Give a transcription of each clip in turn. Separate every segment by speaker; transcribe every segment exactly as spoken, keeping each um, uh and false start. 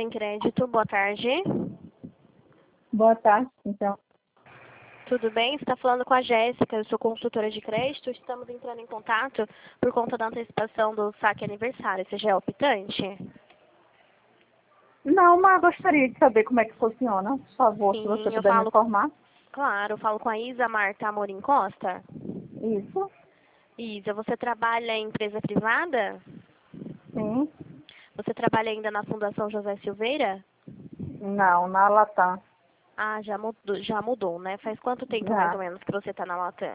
Speaker 1: Sem Crédito, boa tarde.
Speaker 2: Boa tarde, então.
Speaker 1: Tudo bem? Você está falando com a Jéssica, eu sou consultora de crédito. Estamos entrando em contato por conta da antecipação do saque aniversário. Você já é optante?
Speaker 2: Não, mas gostaria de saber como é que funciona. Por favor, se você
Speaker 1: Sim, eu
Speaker 2: puder me
Speaker 1: falo,
Speaker 2: informar.
Speaker 1: claro, eu falo com a Isa Marta Amorim Costa.
Speaker 2: Isso,
Speaker 1: Isa, você trabalha em empresa privada?
Speaker 2: sim.
Speaker 1: Você trabalha ainda na Fundação José Silveira?
Speaker 2: Não, na Latam.
Speaker 1: Ah, já mudou, já mudou, né? Faz quanto tempo mais
Speaker 2: Já.
Speaker 1: ou menos que você está na Latam?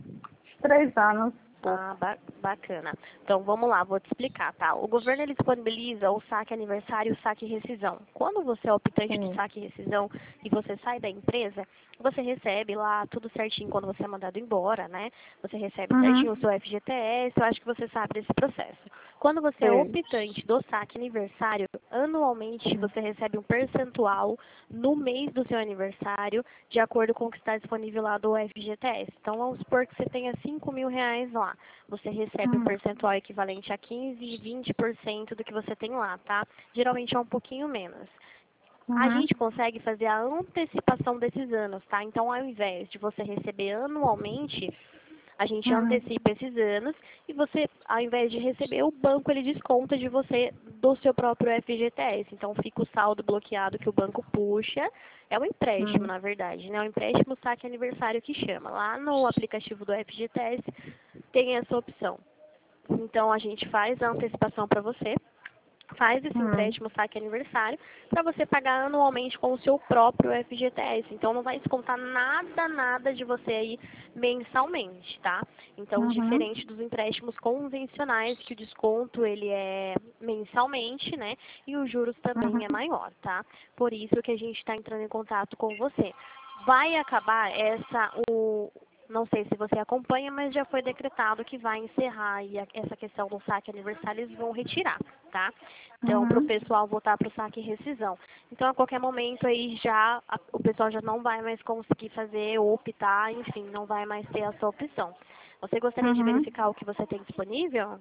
Speaker 2: Três anos,
Speaker 1: Ah,
Speaker 2: pouco.
Speaker 1: ba bacana. Então, vamos lá, vou te explicar, tá? O governo, ele disponibiliza o saque aniversário e o saque rescisão. Quando você é optante do
Speaker 2: Sim.
Speaker 1: saque e rescisão e você sai da empresa, você recebe lá tudo certinho quando você é mandado embora, né? Você recebe
Speaker 2: Uhum.
Speaker 1: certinho o seu F G T S, eu acho que você sabe desse processo. Quando você é
Speaker 2: Sei.
Speaker 1: optante do saque aniversário, anualmente
Speaker 2: Sim.
Speaker 1: você recebe um percentual no mês do seu aniversário, de acordo com o que está disponível lá do F G T S. Então, vamos supor que você tenha cinco mil reais lá. Você recebe um
Speaker 2: Uhum.
Speaker 1: percentual equivalente a quinze e vinte por cento do que você tem lá, tá? Geralmente é um pouquinho menos. A
Speaker 2: Uhum.
Speaker 1: gente consegue fazer a antecipação desses anos, tá? Então, ao invés de você receber anualmente, a gente
Speaker 2: Uhum.
Speaker 1: antecipa esses anos e você, ao invés de receber, o banco ele desconta de você do seu próprio F G T S. Então, fica o saldo bloqueado que o banco puxa. É um empréstimo,
Speaker 2: Uhum.
Speaker 1: na verdade, né? É um empréstimo saque aniversário que chama. Lá no aplicativo do F G T S tem essa opção. Então, a gente faz a antecipação para você, faz esse
Speaker 2: Uhum.
Speaker 1: empréstimo saque aniversário para você pagar anualmente com o seu próprio F G T S. Então, não vai descontar nada, nada de você aí mensalmente, tá? Então,
Speaker 2: Uhum.
Speaker 1: diferente dos empréstimos convencionais, que o desconto ele é mensalmente, né? E os juros também é
Speaker 2: Uhum.
Speaker 1: maior, tá? Por isso que a gente está entrando em contato com você. Vai acabar essa, o, não sei se você acompanha, mas já foi decretado que vai encerrar aí a- essa questão do saque aniversário, eles vão retirar, tá? Então, para o
Speaker 2: Uhum.
Speaker 1: pessoal voltar para o saque e rescisão. Então, a qualquer momento aí já, a- o pessoal já não vai mais conseguir fazer ou optar, enfim, não vai mais ter essa opção. Você gostaria de
Speaker 2: Uhum.
Speaker 1: verificar o que você tem disponível?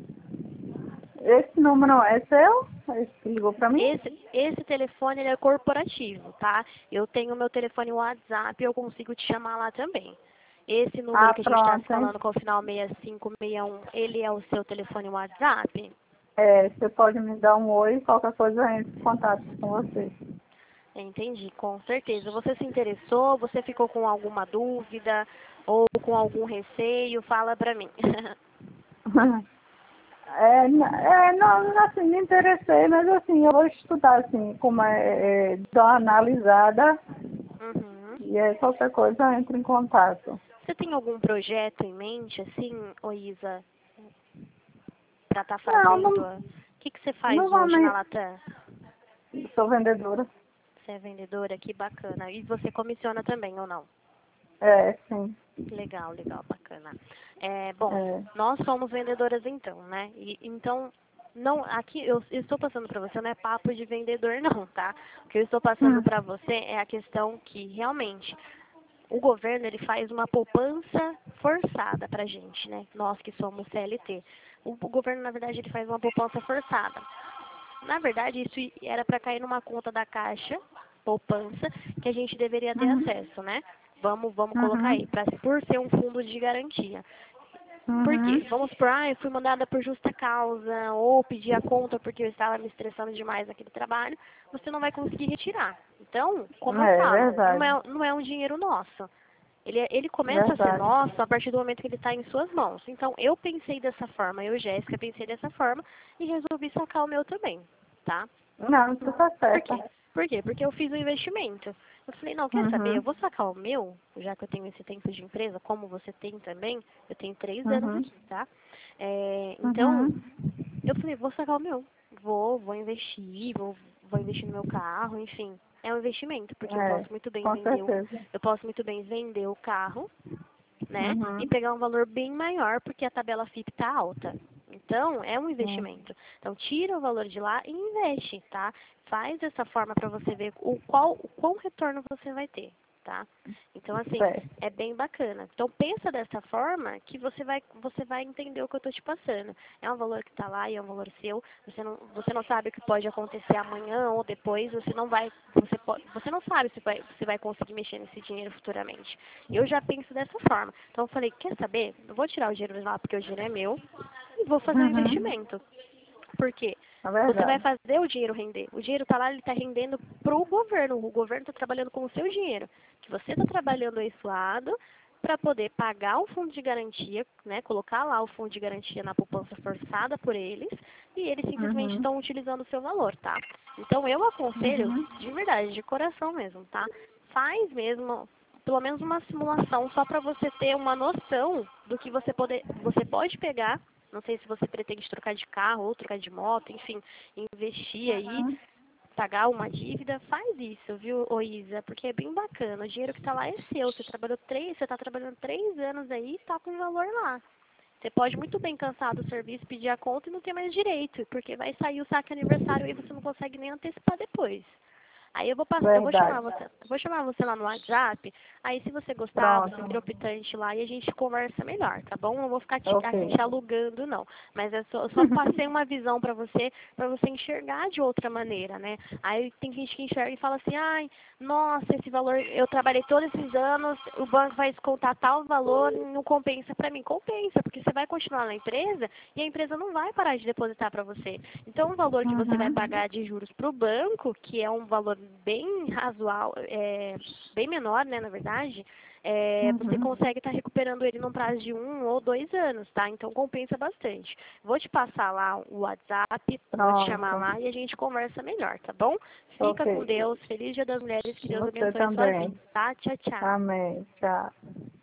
Speaker 2: Esse número é seu? Esse que ligou pra mim?
Speaker 1: Esse, esse telefone ele é corporativo, tá? Eu tenho o meu telefone WhatsApp, eu consigo te chamar lá também. Esse número
Speaker 2: Ah,
Speaker 1: que a gente está se
Speaker 2: pronto, hein?
Speaker 1: falando com o final seis cinco seis um, ele é o seu telefone WhatsApp?
Speaker 2: É, você pode me dar um oi, qualquer coisa eu entro em contato com você.
Speaker 1: Entendi, com certeza. Você se interessou? Você ficou com alguma dúvida ou com algum receio? Fala pra mim.
Speaker 2: É, n- é, não, assim, me interessei, mas assim, eu vou estudar, assim, como é, é dar uma analisada
Speaker 1: Uhum.
Speaker 2: e aí qualquer coisa eu entro em contato.
Speaker 1: Você tem algum projeto em mente, assim, ô Isa, pra estar
Speaker 2: Não,
Speaker 1: fazendo?
Speaker 2: não,
Speaker 1: O que, que você faz hoje na
Speaker 2: normalmente,
Speaker 1: Latam?
Speaker 2: sou vendedora.
Speaker 1: Você é vendedora? Que bacana. E você comissiona também, ou não?
Speaker 2: É, sim,
Speaker 1: Legal, legal, bacana. É, bom,
Speaker 2: é.
Speaker 1: nós somos vendedoras então, né? E, então, não, aqui eu, eu estou passando para você, não é papo de vendedor não, tá? O que eu estou passando
Speaker 2: Hum,
Speaker 1: para você é a questão que realmente o governo ele faz uma poupança forçada para a gente, né? Nós que somos C L T. O, o governo, na verdade, ele faz uma poupança forçada. Na verdade, isso era para cair numa conta da Caixa, poupança, que a gente deveria ter
Speaker 2: uhum,
Speaker 1: acesso, né? Vamos, vamos colocar
Speaker 2: uhum,
Speaker 1: aí, pra, por ser um fundo de garantia. Por
Speaker 2: uhum,
Speaker 1: quê? Vamos supor, ah, eu fui mandada por justa causa, ou pedi a conta porque eu estava me estressando demais naquele trabalho, você não vai conseguir retirar. Então, como eu
Speaker 2: é
Speaker 1: falo, não
Speaker 2: verdade,
Speaker 1: é, não é um dinheiro nosso. Ele, é- ele começa a ser
Speaker 2: verdade.
Speaker 1: nosso a partir do momento que ele está em suas mãos. Então, eu pensei dessa forma, eu, Jéssica, pensei dessa forma e resolvi sacar o meu também, tá?
Speaker 2: Não, isso tá
Speaker 1: Por
Speaker 2: certo.
Speaker 1: quê? Por quê? Porque eu fiz um investimento. Eu falei, não, quer saber? Eu
Speaker 2: Uhum,
Speaker 1: vou sacar o meu, já que eu tenho esse tempo de empresa, como você tem também. Eu tenho três anos
Speaker 2: uhum,
Speaker 1: aqui, tá? É, então,
Speaker 2: uhum,
Speaker 1: eu falei, vou sacar o meu. Vou, vou investir, vou, vou investir no meu carro, enfim. É um investimento, porque eu
Speaker 2: é,
Speaker 1: posso muito bem
Speaker 2: com
Speaker 1: vender o,
Speaker 2: certeza.
Speaker 1: eu posso muito bem vender o carro, né? E
Speaker 2: Uhum,
Speaker 1: pegar um valor bem maior porque a tabela F I P está alta. Então, é um
Speaker 2: uhum.
Speaker 1: investimento. Então, tira o valor de lá e investe, tá? Faz dessa forma para você ver o qual, o qual retorno você vai ter. tá? Então, assim,
Speaker 2: Certo.
Speaker 1: é bem bacana. Então, pensa dessa forma que você vai, você vai entender o que eu estou te passando. É um valor que está lá e é um valor seu. Você não, você não sabe o que pode acontecer amanhã ou depois. Você não vai, você pode, você não sabe se vai, você vai conseguir mexer nesse dinheiro futuramente. Eu já penso dessa forma. Então, eu falei, quer saber? Eu vou tirar o dinheiro de lá porque o dinheiro é meu e vou fazer um
Speaker 2: Uhum.
Speaker 1: investimento. Por quê?
Speaker 2: É
Speaker 1: Você vai
Speaker 2: verdade.
Speaker 1: fazer o dinheiro render. O dinheiro está lá, ele está rendendo para o governo. O governo está trabalhando com o seu dinheiro. Que você está trabalhando aí suado para poder pagar o fundo de garantia, né? Colocar lá o fundo de garantia na poupança forçada por eles e eles simplesmente
Speaker 2: Uhum.
Speaker 1: estão utilizando o seu valor, tá? Então eu aconselho,
Speaker 2: Uhum.
Speaker 1: de verdade, de coração mesmo, tá? Faz mesmo pelo menos uma simulação só para você ter uma noção do que você, poder, você pode pegar. Não sei se você pretende trocar de carro ou trocar de moto, enfim, investir aí,
Speaker 2: Uhum.
Speaker 1: pagar uma dívida, faz isso, viu, ô Isa? Porque é bem bacana. O dinheiro que está lá é seu. Você trabalhou três, você está trabalhando três anos aí e está com o valor lá. Você pode muito bem cansar do serviço, pedir a conta e não ter mais direito, porque vai sair o saque aniversário e você não consegue nem antecipar depois. Aí eu vou passar, eu vou chamar
Speaker 2: Verdade.
Speaker 1: você, eu vou chamar você lá no WhatsApp. Aí se você gostar, você
Speaker 2: Pronto.
Speaker 1: vira optante lá e a gente conversa melhor, tá bom? Não vou ficar te,
Speaker 2: Ok.
Speaker 1: aqui te alugando, não. Mas é só, eu só passei uma visão pra você, pra você enxergar de outra maneira, né? Aí tem gente que enxerga e fala assim, ai, nossa, esse valor, eu trabalhei todos esses anos, o banco vai descontar tal valor, não compensa pra mim. Compensa, porque você vai continuar na empresa e a empresa não vai parar de depositar pra você. Então o valor que você vai
Speaker 2: Uhum.
Speaker 1: pagar de juros pro banco, que é um valor bem razoável, é, bem menor, né, na verdade, é, você
Speaker 2: Uhum.
Speaker 1: consegue estar recuperando ele num prazo de um ou dois anos, tá? Então compensa bastante. Vou te passar lá o WhatsApp, vou te chamar
Speaker 2: Pronto.
Speaker 1: lá e a gente conversa melhor, tá bom? Fica
Speaker 2: Ok.
Speaker 1: com Deus, feliz Dia das Mulheres, que Deus
Speaker 2: Você
Speaker 1: abençoe a sua vida,
Speaker 2: também.
Speaker 1: tá? Tchau, tchau.
Speaker 2: Amém. Tchau.